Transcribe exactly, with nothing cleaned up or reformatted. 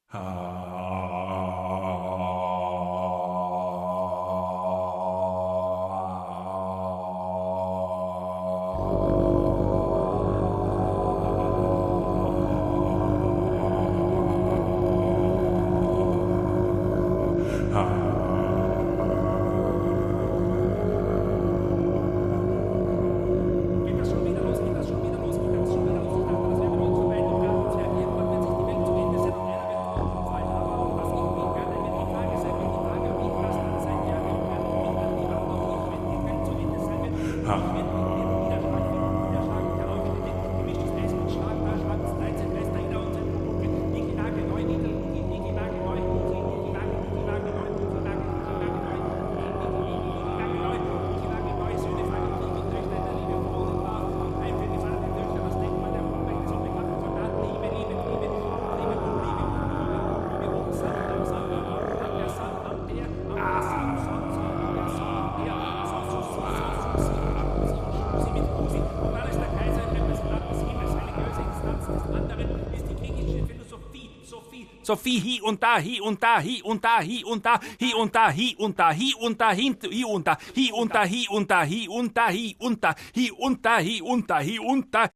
Sophie, hi und da, hi und da, hi und da, hi und da, hi und da, hi und da, hi und da, hi und da, hi und da, hi und da, hi und da, hi und da, hi und da, hi und da, hi und da, hi und da.